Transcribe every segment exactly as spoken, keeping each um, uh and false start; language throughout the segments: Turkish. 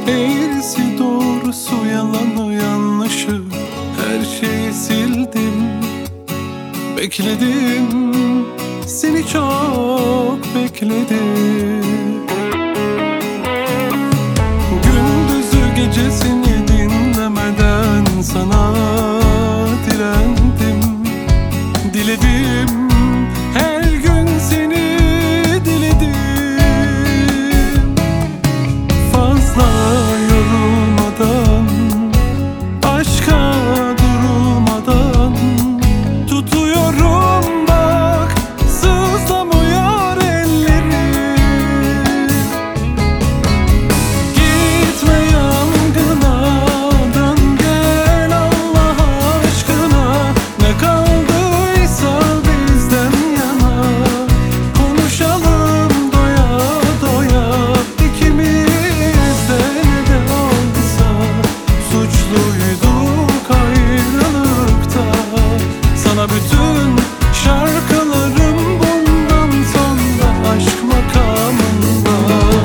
Eğrisi doğrusu, yalanı yanlışı, her şeyi sildim. Bekledim, seni çok bekledim. Gündüzü gecesini dinlemeden sana direndim. Diledim, her gün seni diledim. Fazla yorulmadan, aşka durulmadan tutuyorum bak, sızlamıyor ellerim. Gitme yangına, dön gel Allah aşkına. Ne kaldıysa bizden yana, konuşalım doya doya. İkimiz de ne de olsa suçluyduk ayrılıkta. Sana bütün şarkılarım bundan sonra aşk makamında.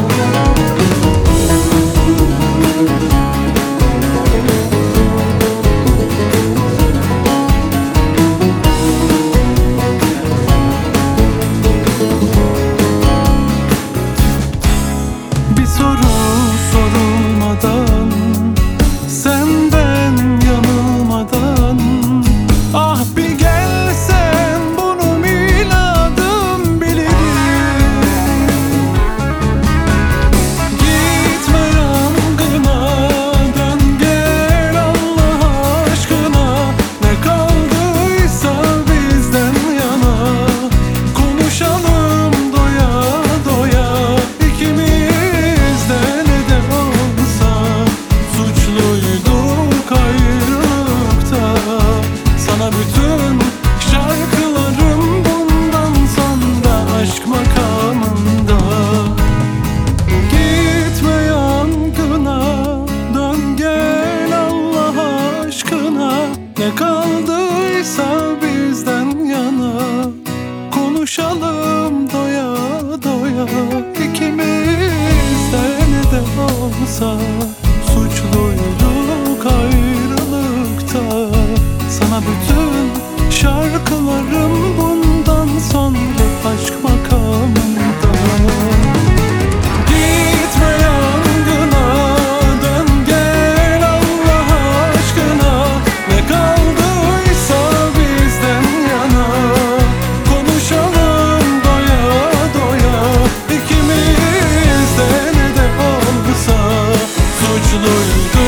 Bir soru sorulmadan, senden yanılmadan, ah bir gelsen bunu miladım bilirim. Gitme yangına, dön gel Allah aşkına. Ne kaldıysa bizden yana, konuşalım doya doya. İkimiz de ne de olsa suçluyduk ayrılıkta. Sana bütün şarkılarım bundan sonra aşk makamında. Gitme yangına, dön gel Allah aşkına. Ne kaldıysa bizden yana, konuşalım doya doya. İkimiz de ne de olsa suçluyduk ayrılıkta. Sana bütün şarkılarım bundan sonra aşk makamında. Gitme yangına, dön gel Allah aşkına. Ne kaldıysa bizden yana, konuşalım doya doya. İkimiz de ne de olsa suçluyduk